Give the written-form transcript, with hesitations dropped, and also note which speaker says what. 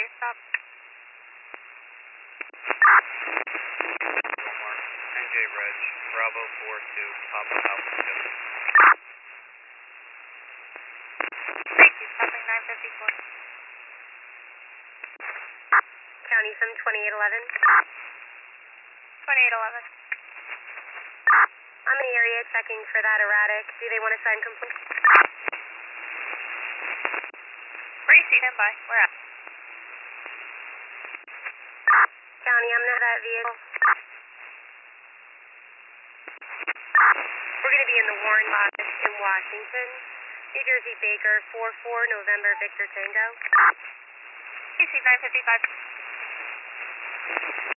Speaker 1: lane stop.
Speaker 2: One more. NJ Reg, Bravo 4-2, Papa Alpha 2.
Speaker 1: Tracy, stopping 954.
Speaker 3: County from 2811.
Speaker 1: 2811.
Speaker 3: I'm in the area checking for that erratic. Do they want to sign complaint?
Speaker 1: Tracy, stand by. Where at?
Speaker 3: County, I'm not that vehicle. We're going to be in the Warren lot in Washington. New Jersey Baker, 44 November Victor Tango.
Speaker 1: Tracy, 955.